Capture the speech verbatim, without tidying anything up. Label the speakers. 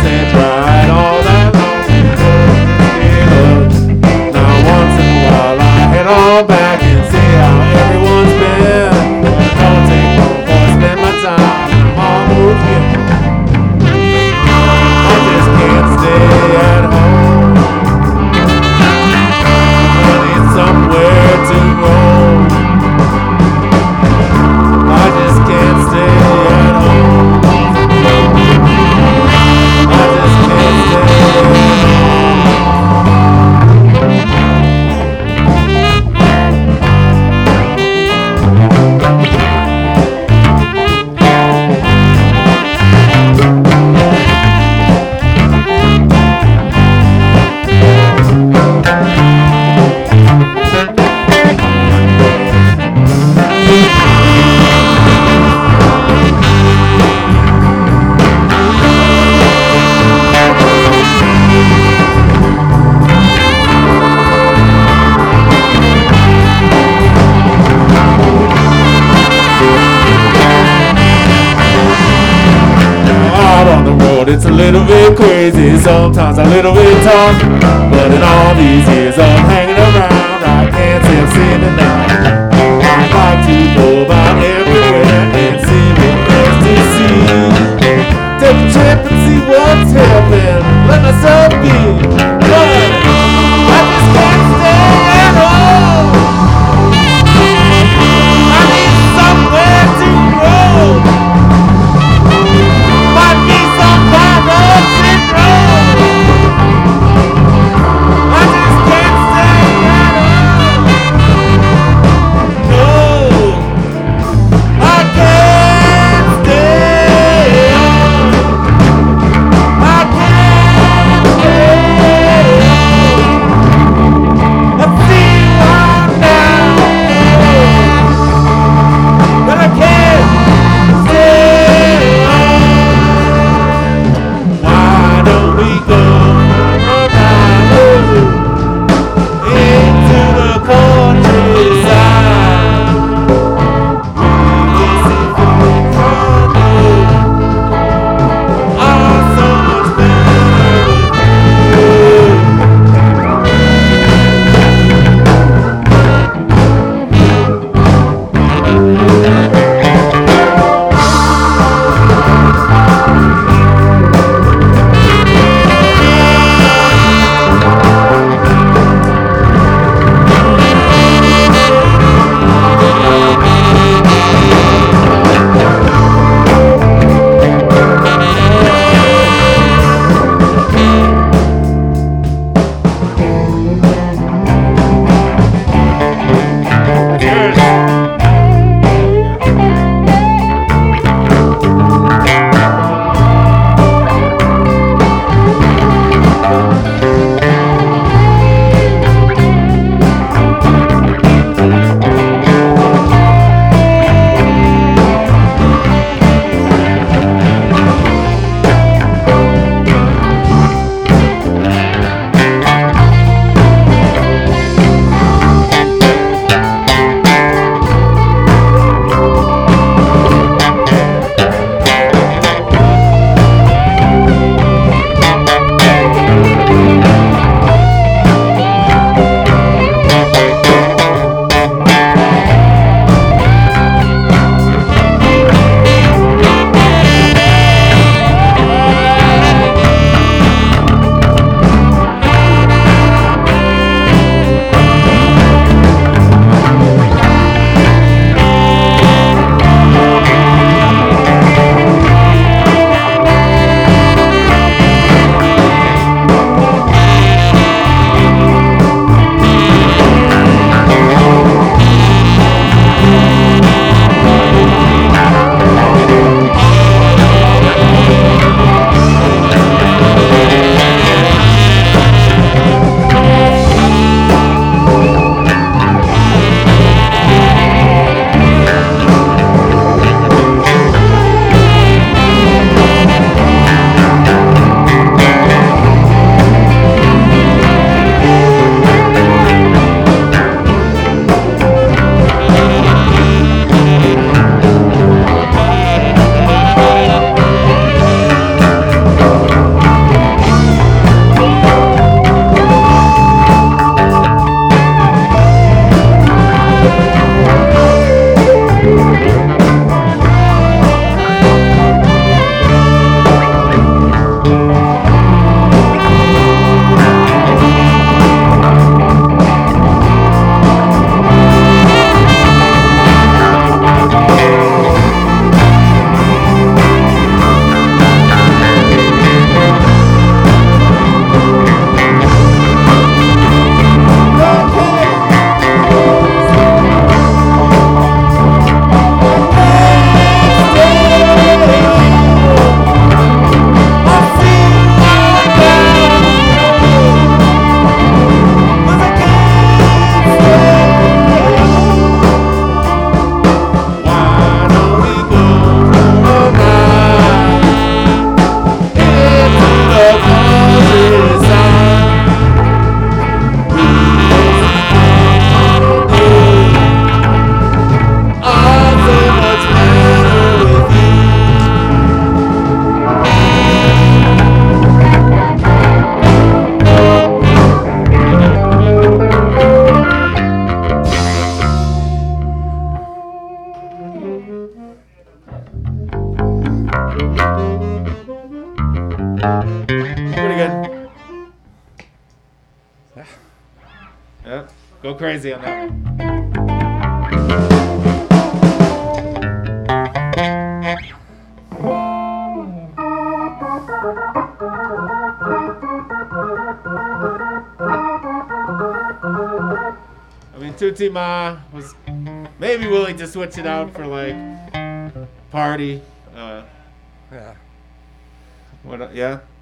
Speaker 1: and tried all that long to get up. Now once in a while I head on back and see how everyone's been. But it don't take long before I spend my time and I'm almost getting. I just can't stay at home. I need somewhere to go. I just can't stay at home. I just can't stay at It's a little bit crazy, sometimes a little bit tough. But in all these years of hanging around, I can't say I've seen enough. I'd like to go about everywhere and see what there's to see. Take a trip and see what's happening, let myself be. But I just can't stay at home. I need somewhere to go. Might be some viral syndrome. I just can't stay at home. No, I can't stay home. I can't. pretty good. Yeah. Yep. Go crazy on that one. I mean, Tutti Ma was maybe willing to switch it out for like Party. Uh,
Speaker 2: Yeah.
Speaker 1: what? Yeah.